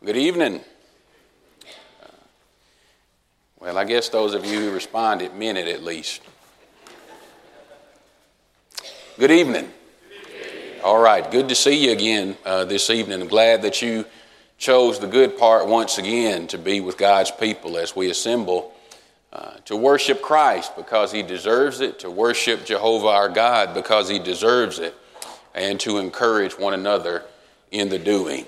Good evening. Well, I guess those of you who responded meant it at least. Good evening. All right, good to see you again this evening. I'm glad that you chose the good part once again to be with God's people as we assemble to worship Christ because he deserves it, to worship Jehovah our God because he deserves it, and to encourage one another in the doing.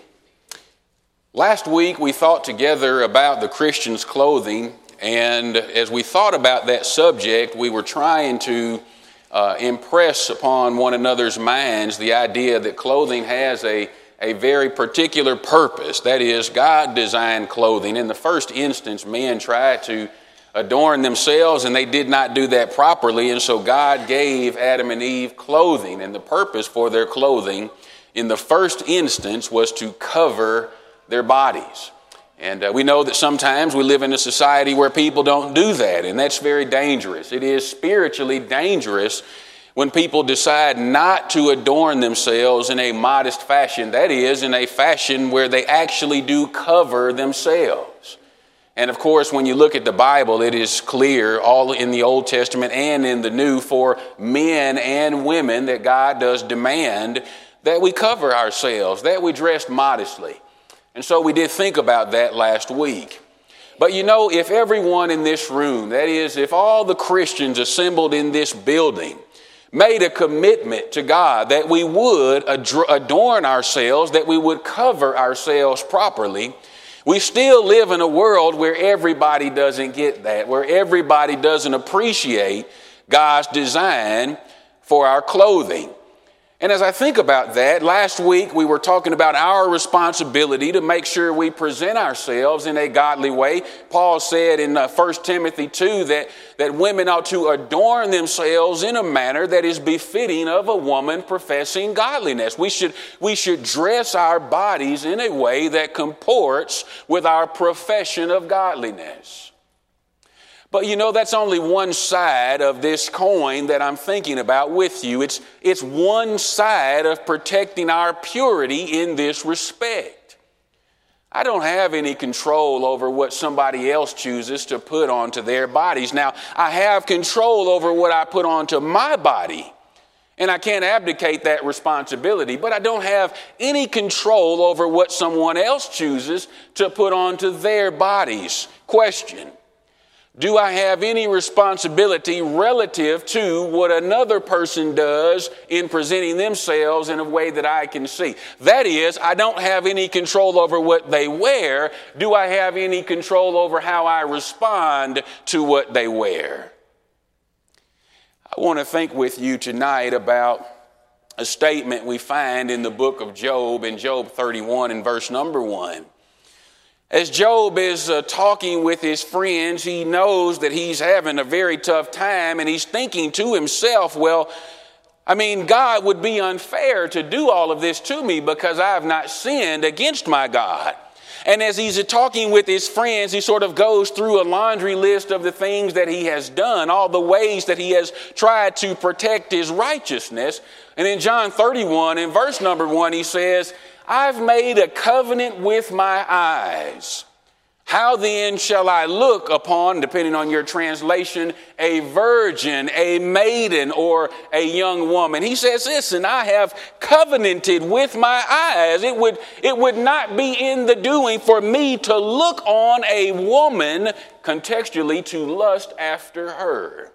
Last week we thought together about the Christian's clothing, and as we thought about that subject, we were trying to impress upon one another's minds the idea that clothing has a very particular purpose. That is, God designed clothing. In the first instance, men tried to adorn themselves, and they did not do that properly, and so God gave Adam and Eve clothing, and the purpose for their clothing in the first instance was to cover their bodies. And we know that sometimes we live in a society where people don't do that, and that's very dangerous. It is spiritually dangerous when people decide not to adorn themselves in a modest fashion, that is, in a fashion where they actually do cover themselves. And of course, when you look at the Bible, it is clear, all in the Old Testament and in the New, for men and women, that God does demand that we cover ourselves, that we dress modestly. And so we did think about that last week. But you know, if everyone in this room, that is, if all the Christians assembled in this building made a commitment to God that we would adorn ourselves, that we would cover ourselves properly, we still live in a world where everybody doesn't get that, where everybody doesn't appreciate God's design for our clothing. And as I think about that, last week we were talking about our responsibility to make sure we present ourselves in a godly way. Paul said in 1 Timothy 2 that women ought to adorn themselves in a manner that is befitting of a woman professing godliness. We should dress our bodies in a way that comports with our profession of godliness. But you know, that's only one side of this coin that I'm thinking about with you. It's one side of protecting our purity in this respect. I don't have any control over what somebody else chooses to put onto their bodies. Now, I have control over what I put onto my body, and I can't abdicate that responsibility, but I don't have any control over what someone else chooses to put onto their bodies. Question: do I have any responsibility relative to what another person does in presenting themselves in a way that I can see? That is, I don't have any control over what they wear. Do I have any control over how I respond to what they wear? I want to think with you tonight about a statement we find in the book of Job, in Job 31 and verse number 1. As Job is talking with his friends, he knows that he's having a very tough time, and he's thinking to himself, well, God would be unfair to do all of this to me because I have not sinned against my God. And as he's talking with his friends, he sort of goes through a laundry list of the things that he has done, all the ways that he has tried to protect his righteousness. And in John 31, in verse number 1, he says, I've made a covenant with my eyes. How then shall I look upon, depending on your translation, a virgin, a maiden, or a young woman? He says, listen, I have covenanted with my eyes. It would not be in the doing for me to look on a woman, contextually to lust after her.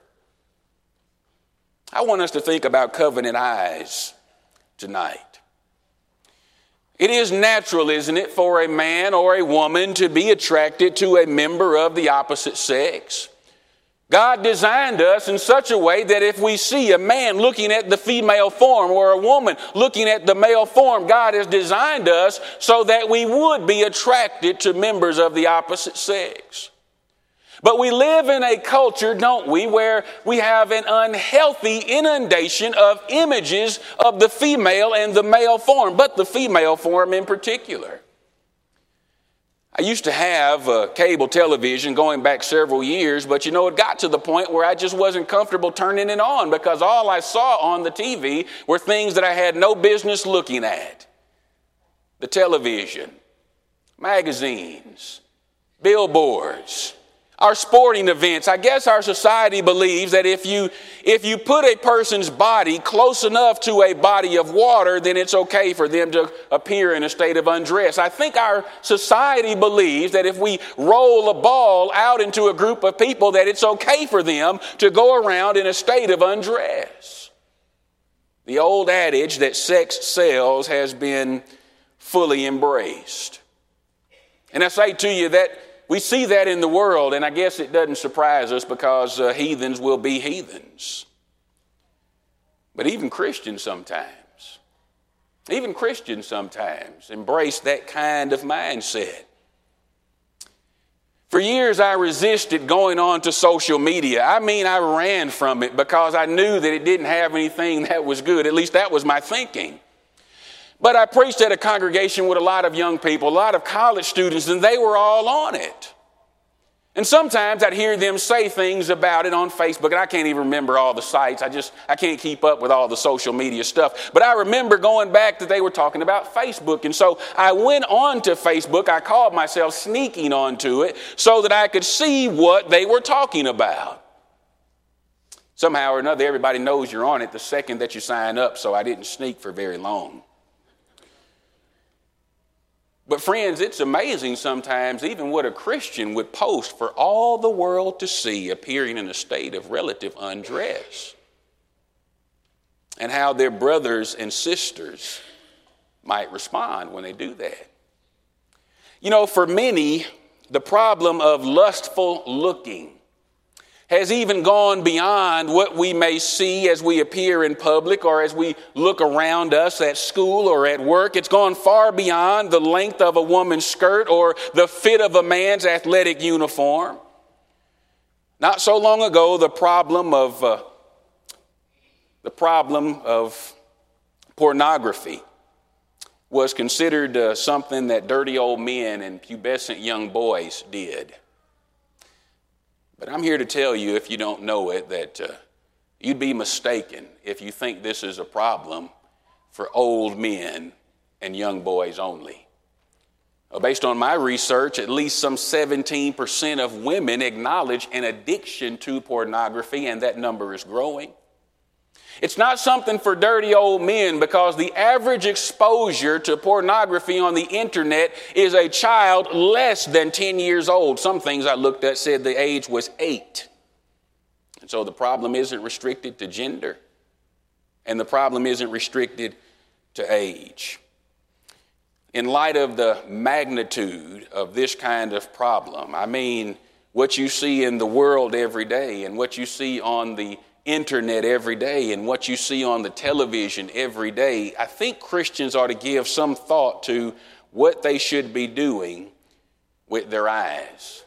I want us to think about covenant eyes tonight. It is natural, isn't it, for a man or a woman to be attracted to a member of the opposite sex? God designed us in such a way that if we see a man looking at the female form or a woman looking at the male form, God has designed us so that we would be attracted to members of the opposite sex. But we live in a culture, don't we, where we have an unhealthy inundation of images of the female and the male form, but the female form in particular. I used to have cable television going back several years, but it got to the point where I just wasn't comfortable turning it on because all I saw on the TV were things that I had no business looking at. The television. magazines, billboards, our sporting events. I guess our society believes that if you put a person's body close enough to a body of water, then it's okay for them to appear in a state of undress. I think our society believes that if we roll a ball out into a group of people, that it's okay for them to go around in a state of undress. The old adage that sex sells has been fully embraced. And I say to you that we see that in the world, and I guess it doesn't surprise us because heathens will be heathens. But even Christians sometimes embrace that kind of mindset. For years, I resisted going on to social media. I ran from it because I knew that it didn't have anything that was good. At least that was my thinking. But I preached at a congregation with a lot of young people, a lot of college students, and they were all on it. And sometimes I'd hear them say things about it on Facebook, and I can't even remember all the sites. I can't keep up with all the social media stuff. But I remember going back that they were talking about Facebook. And so I went on to Facebook. I called myself sneaking onto it so that I could see what they were talking about. Somehow or another, everybody knows you're on it the second that you sign up, so I didn't sneak for very long. But friends, it's amazing sometimes even what a Christian would post for all the world to see, appearing in a state of relative undress, and how their brothers and sisters might respond when they do that. You know, for many, the problem of lustful looking has even gone beyond what we may see as we appear in public or as we look around us at school or at work. It's gone far beyond the length of a woman's skirt or the fit of a man's athletic uniform. Not so long ago, the problem of pornography was considered something that dirty old men and pubescent young boys did. But I'm here to tell you, if you don't know it, that you'd be mistaken if you think this is a problem for old men and young boys only. Based on my research, at least some 17% of women acknowledge an addiction to pornography, and that number is growing. It's not something for dirty old men because the average exposure to pornography on the internet is a child less than 10 years old. Some things I looked at said the age was 8. And so the problem isn't restricted to gender, and the problem isn't restricted to age. In light of the magnitude of this kind of problem, what you see in the world every day and what you see on the internet every day and what you see on the television every day, I think Christians ought to give some thought to what they should be doing with their eyes.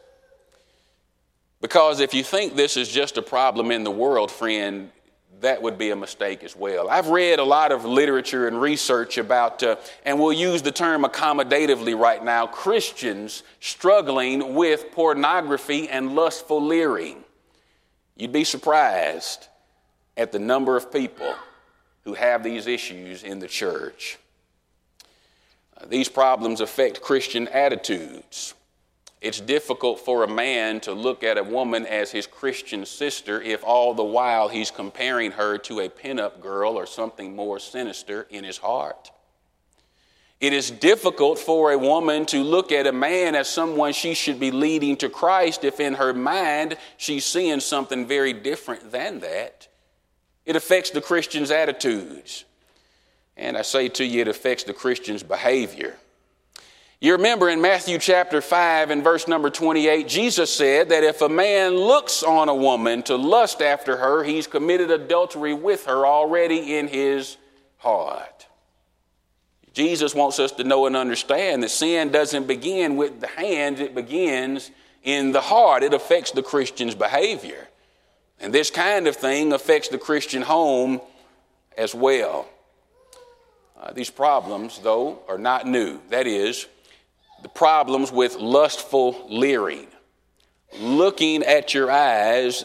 Because if you think this is just a problem in the world, friend, that would be a mistake as well. I've read a lot of literature and research about, and we'll use the term accommodatively right now, Christians struggling with pornography and lustful leering. You'd be surprised at the number of people who have these issues in the church. These problems affect Christian attitudes. It's difficult for a man to look at a woman as his Christian sister if all the while he's comparing her to a pinup girl or something more sinister in his heart. It is difficult for a woman to look at a man as someone she should be leading to Christ if in her mind she's seeing something very different than that. It affects the Christian's attitudes. And I say to you, it affects the Christian's behavior. You remember in Matthew chapter 5 and verse number 28, Jesus said that if a man looks on a woman to lust after her, he's committed adultery with her already in his heart. Jesus wants us to know and understand that sin doesn't begin with the hands, it begins in the heart. It affects the Christian's behavior. And this kind of thing affects the Christian home as well. These problems, though, are not new. That is, the problems with lustful leering, looking with your eyes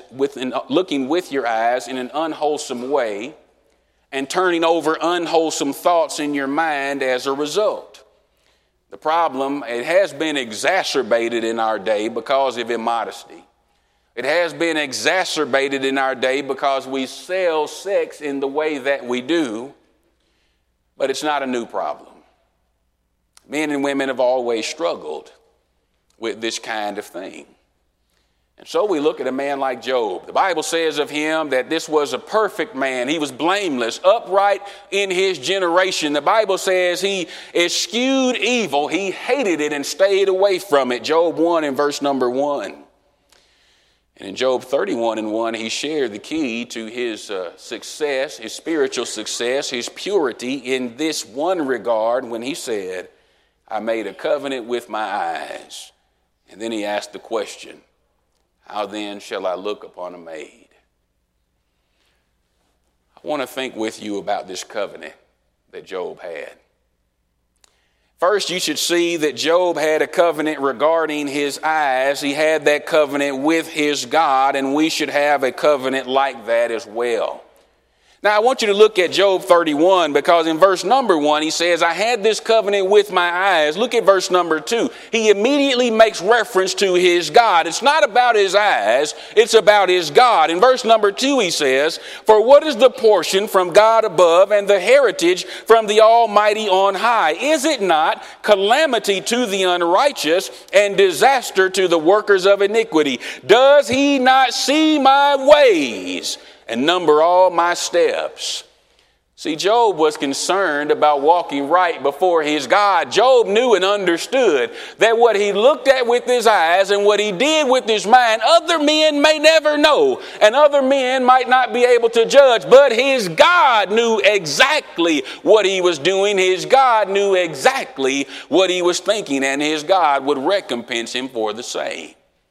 in an unwholesome way, and turning over unwholesome thoughts in your mind as a result. The problem, it has been exacerbated in our day because of immodesty. It has been exacerbated in our day because we sell sex in the way that we do, but it's not a new problem. Men and women have always struggled with this kind of thing. And so we look at a man like Job. The Bible says of him that this was a perfect man. He was blameless, upright in his generation. The Bible says he eschewed evil. He hated it and stayed away from it. Job 1 and verse number 1. And in Job 31 and 1, he shared the key to his success, his spiritual success, his purity in this one regard when he said, I made a covenant with my eyes. And then he asked the question, how then shall I look upon a maid? I want to think with you about this covenant that Job had. First, you should see that Job had a covenant regarding his eyes. He had that covenant with his God, and we should have a covenant like that as well. Now, I want you to look at Job 31 because in verse number 1, he says, I had this covenant with my eyes. Look at verse number 2. He immediately makes reference to his God. It's not about his eyes. It's about his God. In verse number 2, he says, for what is the portion from God above and the heritage from the Almighty on high? Is it not calamity to the unrighteous and disaster to the workers of iniquity? Does he not see my ways and number all my steps? See, Job was concerned about walking right before his God. Job knew and understood that what he looked at with his eyes and what he did with his mind, other men may never know, and other men might not be able to judge, but his God knew exactly what he was doing. His God knew exactly what he was thinking, and his God would recompense him for the same.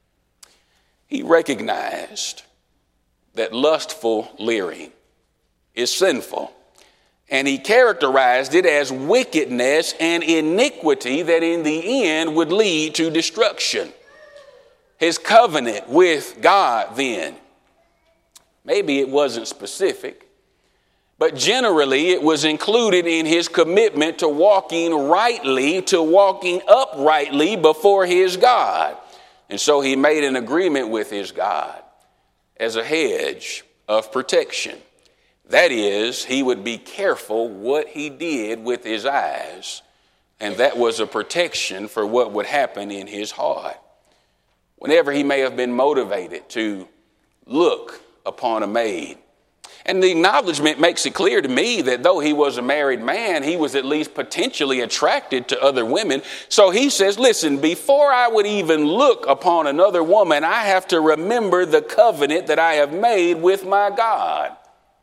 He recognized that lustful leering is sinful. And he characterized it as wickedness and iniquity that in the end would lead to destruction. His covenant with God then, maybe it wasn't specific, but generally it was included in his commitment to walking rightly, to walking uprightly before his God. And so he made an agreement with his God as a hedge of protection. That is, he would be careful what he did with his eyes, and that was a protection for what would happen in his heart. Whenever he may have been motivated to look upon a maid. And the acknowledgement makes it clear to me that though he was a married man, he was at least potentially attracted to other women. So he says, listen, before I would even look upon another woman, I have to remember the covenant that I have made with my God.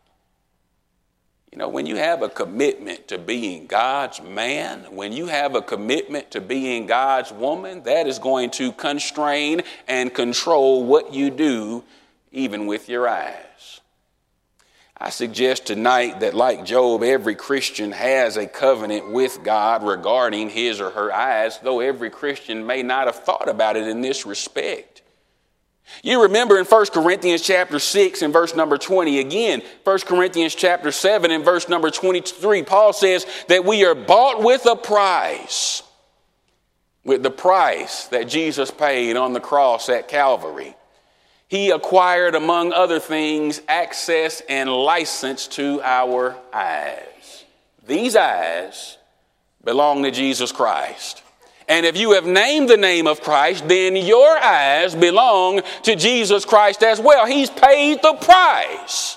You know, when you have a commitment to being God's man, when you have a commitment to being God's woman, that is going to constrain and control what you do, even with your eyes. I suggest tonight that like Job, every Christian has a covenant with God regarding his or her eyes, though every Christian may not have thought about it in this respect. You remember in 1 Corinthians chapter 6 and verse number 20, again, 1 Corinthians chapter 7 and verse number 23, Paul says that we are bought with a price, with the price that Jesus paid on the cross at Calvary. He acquired, among other things, access and license to our eyes. These eyes belong to Jesus Christ. And if you have named the name of Christ, then your eyes belong to Jesus Christ as well. He's paid the price.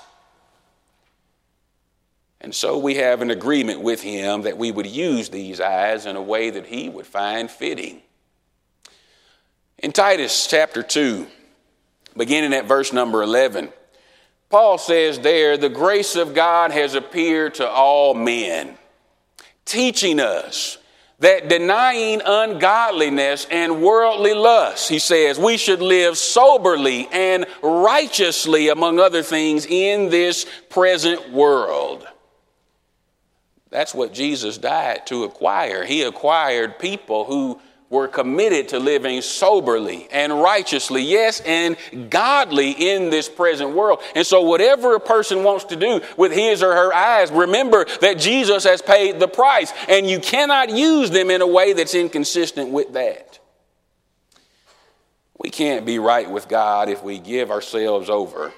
And so we have an agreement with him that we would use these eyes in a way that he would find fitting. In Titus chapter 2, beginning at verse number 11, Paul says there, the grace of God has appeared to all men, teaching us that denying ungodliness and worldly lusts, he says, we should live soberly and righteously, among other things, in this present world. That's what Jesus died to acquire. He acquired people who were committed to living soberly and righteously, yes, and godly in this present world. And so whatever a person wants to do with his or her eyes, remember that Jesus has paid the price, and you cannot use them in a way that's inconsistent with that. We can't be right with God if we give ourselves over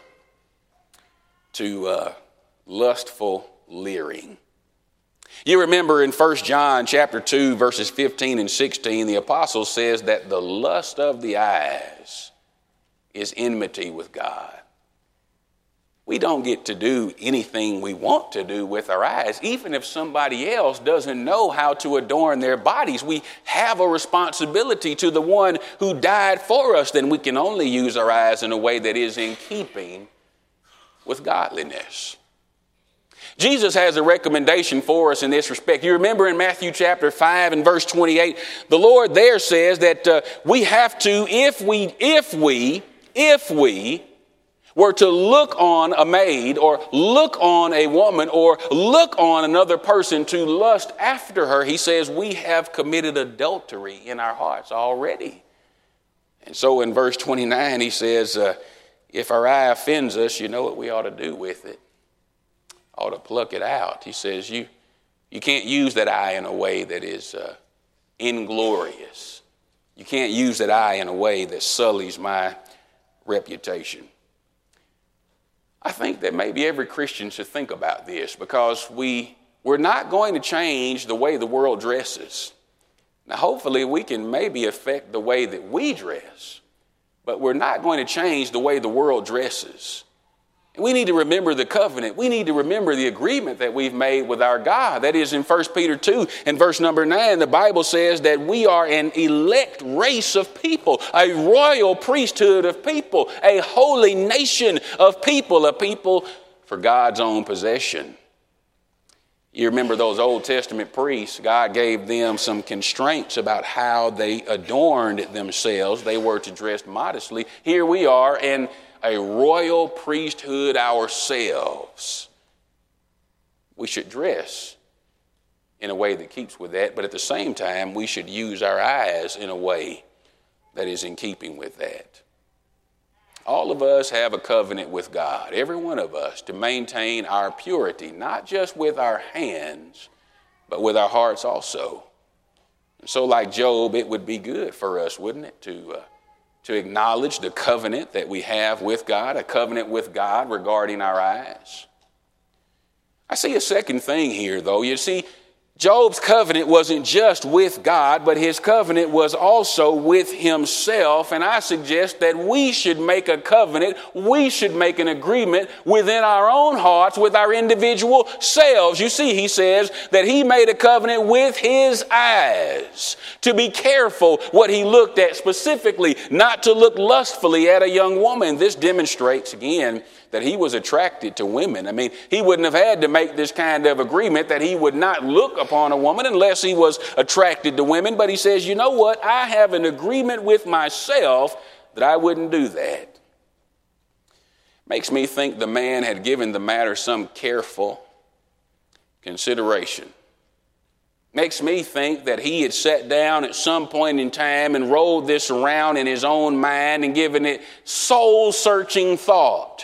to lustful leering. You remember in 1 John chapter 2, verses 15 and 16, the apostle says that the lust of the eyes is enmity with God. We don't get to do anything we want to do with our eyes, even if somebody else doesn't know how to adorn their bodies. We have a responsibility to the one who died for us, then we can only use our eyes in a way that is in keeping with godliness. Jesus has a recommendation for us in this respect. You remember in Matthew chapter 5 and verse 28, the Lord there says that we have to, if we were to look on a maid or look on a woman or look on another person to lust after her, he says we have committed adultery in our hearts already. And so in verse 29, he says, if our eye offends us, you know what we ought to do with it. Ought to pluck it out. He says you can't use that eye in a way that is inglorious. You can't use that eye in a way that sullies my reputation. I think that maybe every Christian should think about this, because we're not going to change the way the world dresses. Now, hopefully we can maybe affect the way that we dress, but we're not going to change the way the world dresses. We need to remember the covenant. We need to remember the agreement that we've made with our God. That is in 1 Peter 2 and verse number 9, the Bible says that we are an elect race of people, a royal priesthood of people, a holy nation of people, a people for God's own possession. You remember those Old Testament priests, God gave them some constraints about how they adorned themselves. They were to dress modestly. Here we are, and a royal priesthood ourselves. We should dress in a way that keeps with that, but at the same time, we should use our eyes in a way that is in keeping with that. All of us have a covenant with God, every one of us, to maintain our purity, not just with our hands, but with our hearts also. And so like Job, it would be good for us, wouldn't it, to acknowledge the covenant that we have with God, a covenant with God regarding our eyes. I see a second thing here, though. You see, Job's covenant wasn't just with God, but his covenant was also with himself. And I suggest that we should make a covenant, we should make an agreement within our own hearts with our individual selves. You see, he says that he made a covenant with his eyes to be careful what he looked at specifically, not to look lustfully at a young woman. This demonstrates, again, that he was attracted to women. I mean, he wouldn't have had to make this kind of agreement that he would not look upon a woman unless he was attracted to women. But he says, you know what? I have an agreement with myself that I wouldn't do that. Makes me think the man had given the matter some careful consideration. Makes me think that he had sat down at some point in time and rolled this around in his own mind and given it soul-searching thought,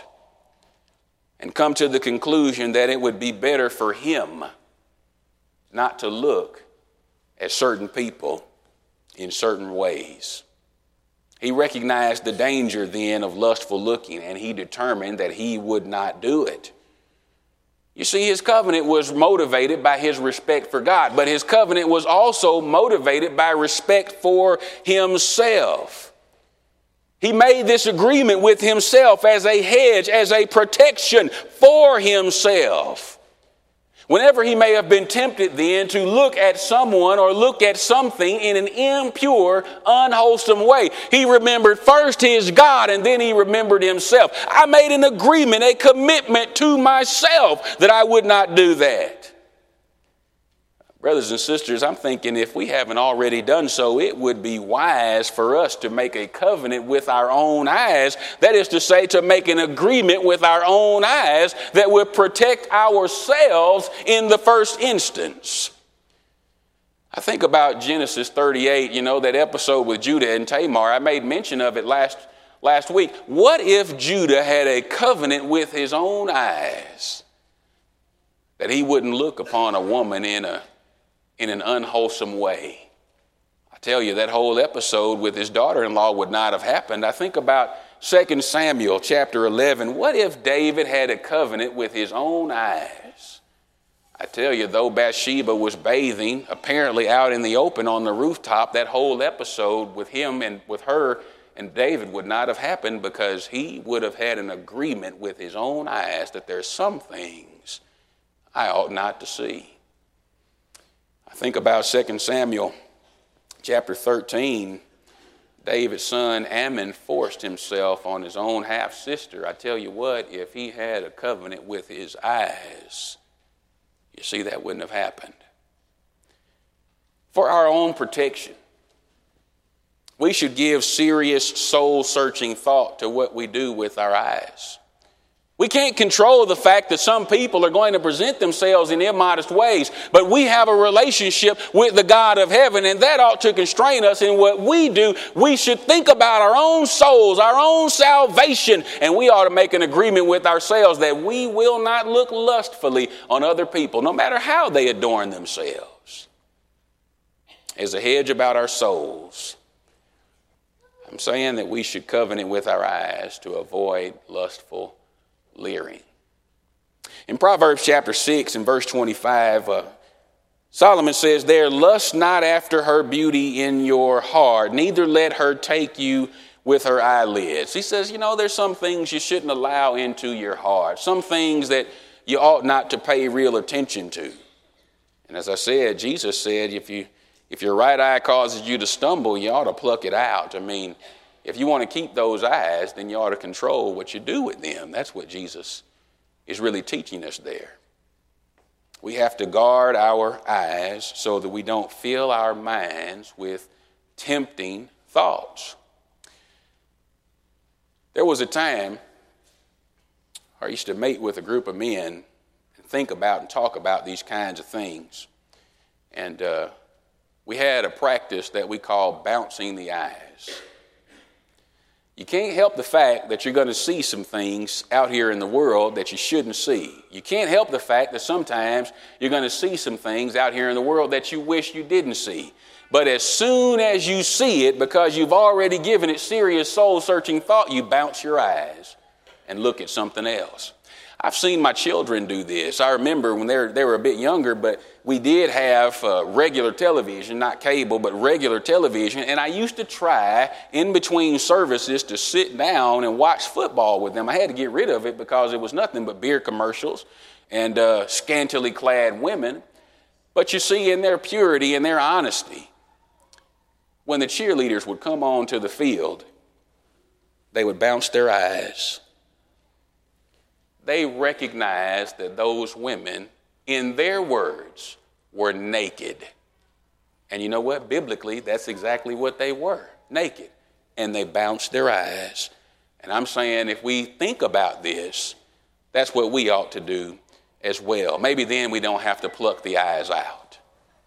and come to the conclusion that it would be better for him not to look at certain people in certain ways. He recognized the danger then of lustful looking, and he determined that he would not do it. You see, his covenant was motivated by his respect for God, but his covenant was also motivated by respect for himself. He made this agreement with himself as a hedge, as a protection for himself. Whenever he may have been tempted then to look at someone or look at something in an impure, unwholesome way, he remembered first his God and then he remembered himself. I made an agreement, a commitment to myself that I would not do that. Brothers and sisters, I'm thinking if we haven't already done so, it would be wise for us to make a covenant with our own eyes. That is to say, to make an agreement with our own eyes that would protect ourselves in the first instance. I think about Genesis 38, that episode with Judah and Tamar. I made mention of it last week. What if Judah had a covenant with his own eyes that he wouldn't look upon a woman in an unwholesome way? I tell you, that whole episode with his daughter-in-law would not have happened. I think about 2 Samuel chapter 11. What if David had a covenant with his own eyes? I tell you, though Bathsheba was bathing, apparently out in the open on the rooftop, that whole episode with him and with her and David would not have happened, because he would have had an agreement with his own eyes that there's some things I ought not to see. I think about 2 Samuel chapter 13. David's son Ammon forced himself on his own half-sister. I tell you what, if he had a covenant with his eyes, you see, that wouldn't have happened. For our own protection, we should give serious soul-searching thought to what we do with our eyes. We can't control the fact that some people are going to present themselves in immodest ways, but we have a relationship with the God of heaven, and that ought to constrain us in what we do. We should think about our own souls, our own salvation, and we ought to make an agreement with ourselves that we will not look lustfully on other people, no matter how they adorn themselves. As a hedge about our souls, I'm saying that we should covenant with our eyes to avoid lustful leering. In Proverbs chapter 6 and verse 25, Solomon says there, "Lust not after her beauty in your heart, neither let her take you with her eyelids." He says, there's some things you shouldn't allow into your heart, some things that you ought not to pay real attention to. And as I said, Jesus said, if your right eye causes you to stumble, you ought to pluck it out. I mean, if you want to keep those eyes, then you ought to control what you do with them. That's what Jesus is really teaching us there. We have to guard our eyes so that we don't fill our minds with tempting thoughts. There was a time I used to meet with a group of men and think about and talk about these kinds of things. And we had a practice that we call bouncing the eyes. You can't help the fact that you're going to see some things out here in the world that you shouldn't see. You can't help the fact that sometimes you're going to see some things out here in the world that you wish you didn't see. But as soon as you see it, because you've already given it serious soul-searching thought, you bounce your eyes and look at something else. I've seen my children do this. I remember when they were a bit younger, but we did have regular television, not cable, but regular television. And I used to try in between services to sit down and watch football with them. I had to get rid of it because it was nothing but beer commercials and scantily clad women. But you see, in their purity and their honesty, when the cheerleaders would come onto the field, they would bounce their eyes. They recognized that those women, in their words, were naked. And you know what? Biblically, that's exactly what they were, naked. And they bounced their eyes. And I'm saying if we think about this, that's what we ought to do as well. Maybe then we don't have to pluck the eyes out.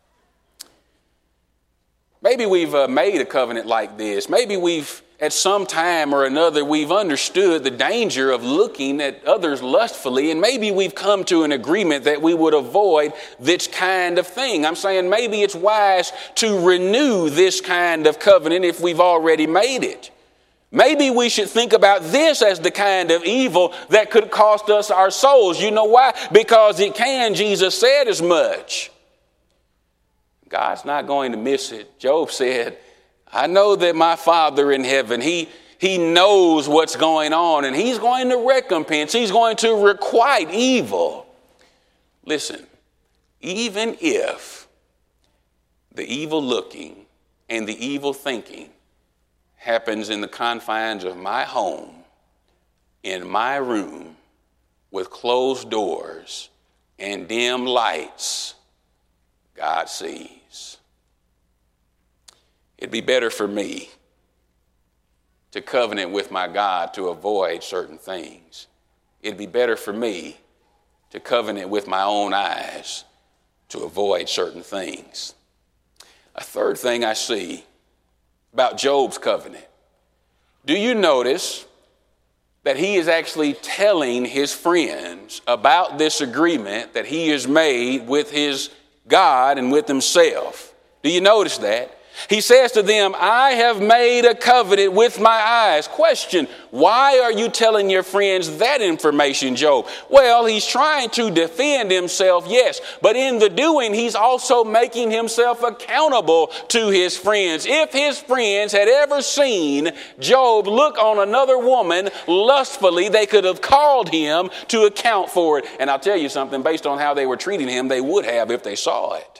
Maybe we've made a covenant like this. Maybe we've, at some time or another, we've understood the danger of looking at others lustfully, and maybe we've come to an agreement that we would avoid this kind of thing. I'm saying maybe it's wise to renew this kind of covenant if we've already made it. Maybe we should think about this as the kind of evil that could cost us our souls. You know why? Because it can. Jesus said as much. God's not going to miss it. Job said, I know that my Father in heaven, he knows what's going on, and he's going to recompense. He's going to requite evil. Listen, even if the evil looking and the evil thinking happens in the confines of my home, in my room, with closed doors and dim lights, God sees. It'd be better for me to covenant with my God to avoid certain things. It'd be better for me to covenant with my own eyes to avoid certain things. A third thing I see about Job's covenant. Do you notice that he is actually telling his friends about this agreement that he has made with his God and with himself? Do you notice that? He says to them, I have made a covenant with my eyes. Question, why are you telling your friends that information, Job? Well, he's trying to defend himself, yes, but in the doing, he's also making himself accountable to his friends. If his friends had ever seen Job look on another woman lustfully, they could have called him to account for it. And I'll tell you something, based on how they were treating him, they would have if they saw it.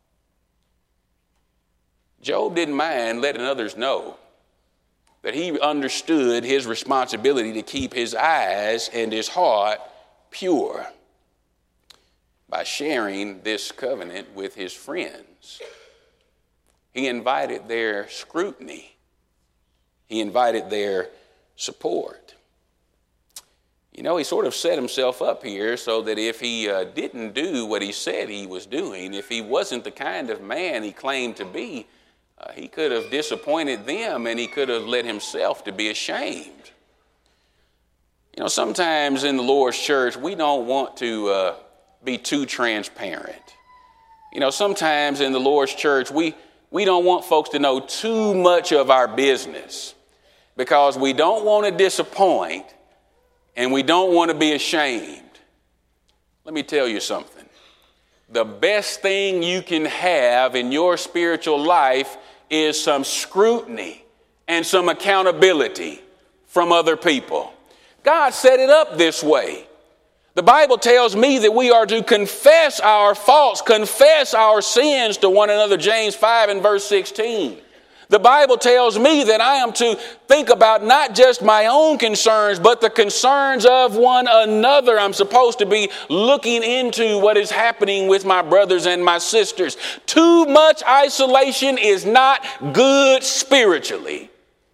Job didn't mind letting others know that he understood his responsibility to keep his eyes and his heart pure by sharing this covenant with his friends. He invited their scrutiny. He invited their support. You know, he sort of set himself up here so that if he didn't do what he said he was doing, if he wasn't the kind of man he claimed to be, he could have disappointed them and he could have led himself to be ashamed. You know, sometimes in the Lord's church, we don't want to be too transparent. You know, sometimes in the Lord's church, we don't want folks to know too much of our business because we don't want to disappoint and we don't want to be ashamed. Let me tell you something. The best thing you can have in your spiritual life is some scrutiny and some accountability from other people. God set it up this way. The Bible tells me that we are to confess our faults, confess our sins to one another, James 5 and verse 16. The Bible tells me that I am to think about not just my own concerns, but the concerns of one another. I'm supposed to be looking into what is happening with my brothers and my sisters. Too much isolation is not good spiritually.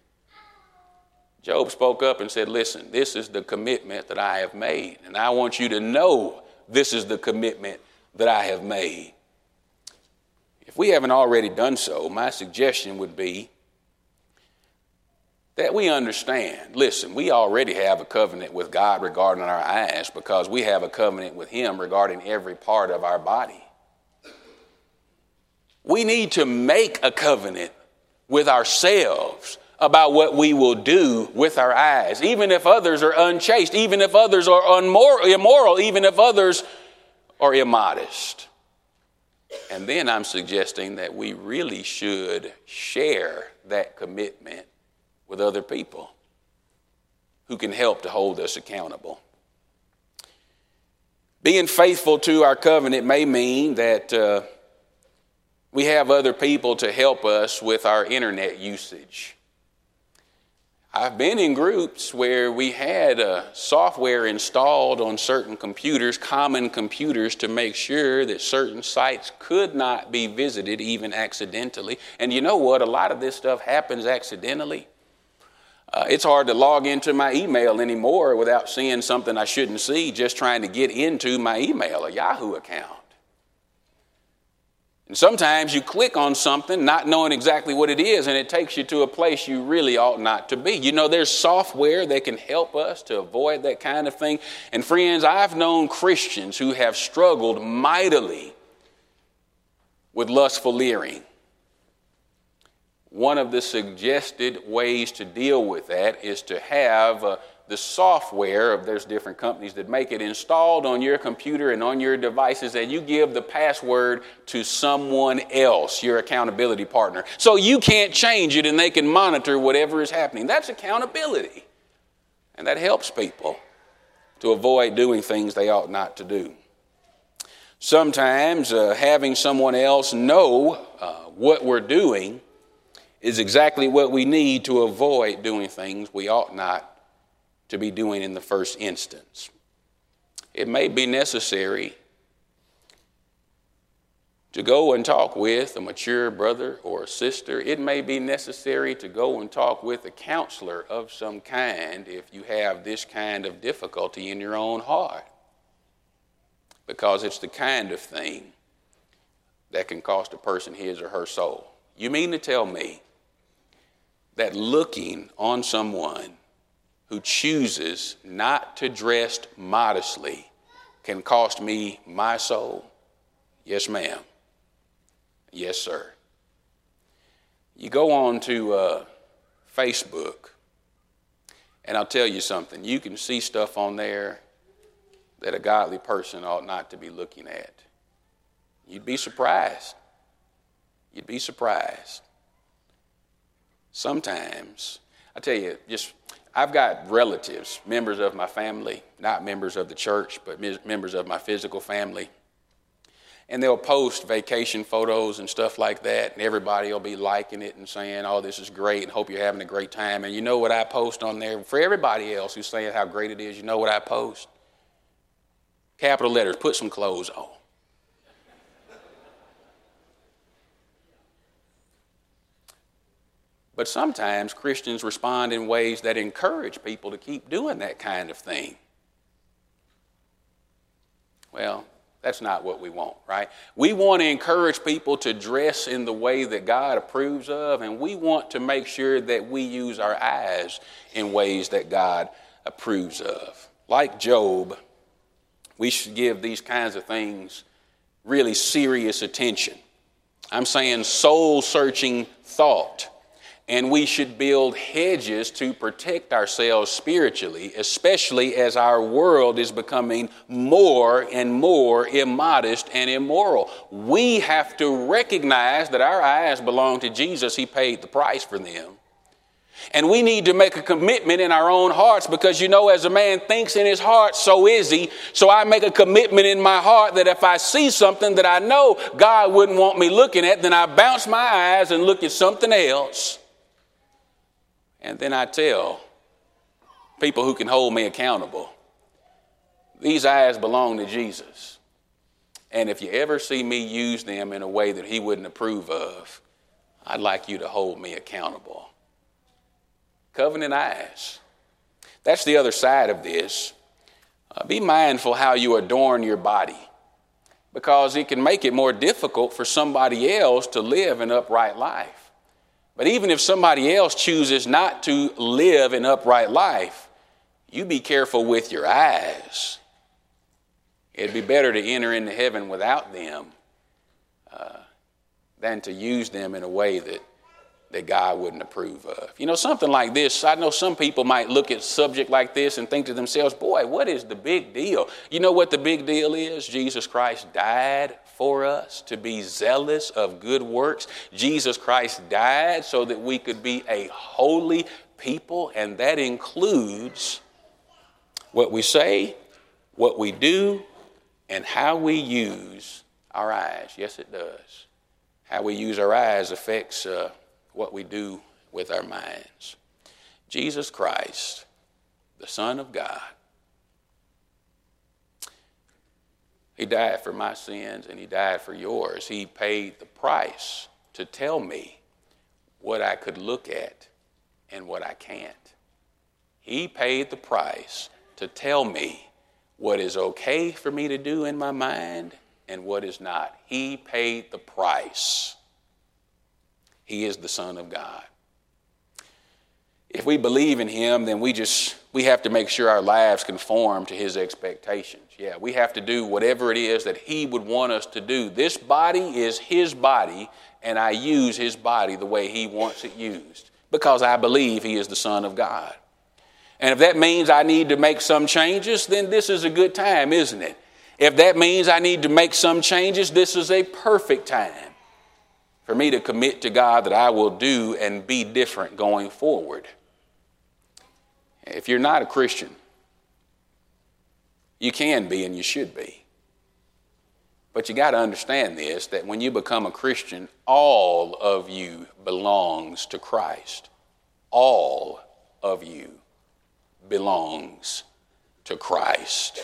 Job spoke up and said, listen, this is the commitment that I have made, and I want you to know this is the commitment that I have made. If we haven't already done so, my suggestion would be that we understand. Listen, we already have a covenant with God regarding our eyes because we have a covenant with Him regarding every part of our body. We need to make a covenant with ourselves about what we will do with our eyes, even if others are unchaste, even if others are immoral, even if others are immodest. And then I'm suggesting that we really should share that commitment with other people who can help to hold us accountable. Being faithful to our covenant may mean that we have other people to help us with our internet usage. I've been in groups where we had software installed on certain computers, common computers, to make sure that certain sites could not be visited even accidentally. And you know what? A lot of this stuff happens accidentally. It's hard to log into my email anymore without seeing something I shouldn't see, just trying to get into my email, a Yahoo account. And sometimes you click on something not knowing exactly what it is, and it takes you to a place you really ought not to be. You know, there's software that can help us to avoid that kind of thing. And friends, I've known Christians who have struggled mightily with lustful leering. One of the suggested ways to deal with that is to have the software, there's different companies that make it, installed on your computer and on your devices, and you give the password to someone else, your accountability partner. So you can't change it and they can monitor whatever is happening. That's accountability. And that helps people to avoid doing things they ought not to do. Sometimes having someone else know what we're doing is exactly what we need to avoid doing things we ought not to be doing in the first instance. It may be necessary to go and talk with a mature brother or sister. It may be necessary to go and talk with a counselor of some kind if you have this kind of difficulty in your own heart, because it's the kind of thing that can cost a person his or her soul. You mean to tell me that looking on someone who chooses not to dress modestly can cost me my soul? Yes, ma'am. Yes, sir. You go on to Facebook, and I'll tell you something. You can see stuff on there that a godly person ought not to be looking at. You'd be surprised. You'd be surprised. Sometimes, I tell you, I've got relatives, members of my family, not members of the church, but members of my physical family. And they'll post vacation photos and stuff like that, and everybody will be liking it and saying, oh, this is great, and hope you're having a great time. And you know what I post on there? For everybody else who's saying how great it is, you know what I post? Capital letters, put some clothes on. But sometimes Christians respond in ways that encourage people to keep doing that kind of thing. Well, that's not what we want, right? We want to encourage people to dress in the way that God approves of, and we want to make sure that we use our eyes in ways that God approves of. Like Job, we should give these kinds of things really serious attention. I'm saying soul-searching thought. And we should build hedges to protect ourselves spiritually, especially as our world is becoming more and more immodest and immoral. We have to recognize that our eyes belong to Jesus. He paid the price for them. And we need to make a commitment in our own hearts because, as a man thinks in his heart, so is he. So I make a commitment in my heart that if I see something that I know God wouldn't want me looking at, then I bounce my eyes and look at something else. And then I tell people who can hold me accountable, these eyes belong to Jesus. And if you ever see me use them in a way that he wouldn't approve of, I'd like you to hold me accountable. Covenant eyes. That's the other side of this. Be mindful how you adorn your body, because it can make it more difficult for somebody else to live an upright life. But even if somebody else chooses not to live an upright life, you be careful with your eyes. It'd be better to enter into heaven without them than to use them in a way that God wouldn't approve of. Something like this, I know some people might look at a subject like this and think to themselves, boy, what is the big deal? You know what the big deal is? Jesus Christ died for us to be zealous of good works. Jesus Christ died so that we could be a holy people, and that includes what we say, what we do, and how we use our eyes. Yes, it does. How we use our eyes affects what we do with our minds. Jesus Christ, the Son of God, he died for my sins and he died for yours. He paid the price to tell me what I could look at and what I can't. He paid the price to tell me what is okay for me to do in my mind and what is not. He paid the price. He is the Son of God. If we believe in him, then we have to make sure our lives conform to his expectations. Yeah, we have to do whatever it is that he would want us to do. This body is his body, and I use his body the way he wants it used because I believe he is the Son of God. And if that means I need to make some changes, then this is a good time, isn't it? If that means I need to make some changes, this is a perfect time for me to commit to God that I will do and be different going forward. If you're not a Christian, you can be and you should be. But you got to understand this, that when you become a Christian, all of you belongs to Christ. All of you belongs to Christ.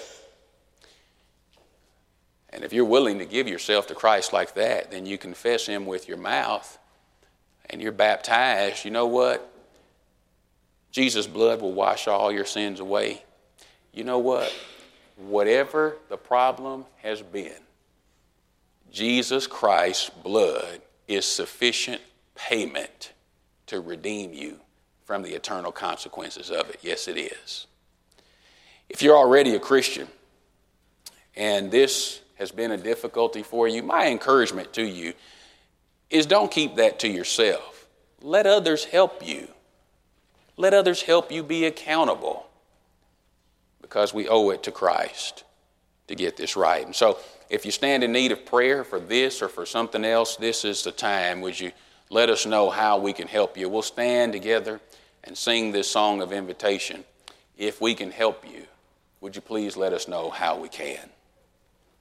And if you're willing to give yourself to Christ like that, then you confess him with your mouth and you're baptized. You know what? Jesus' blood will wash all your sins away. You know what? Whatever the problem has been, Jesus Christ's blood is sufficient payment to redeem you from the eternal consequences of it. Yes, it is. If you're already a Christian and this has been a difficulty for you, my encouragement to you is don't keep that to yourself. Let others help you. Let others help you be accountable, because we owe it to Christ to get this right. And so if you stand in need of prayer for this or for something else, this is the time. Would you let us know how we can help you? We'll stand together and sing this song of invitation. If we can help you, would you please let us know how we can?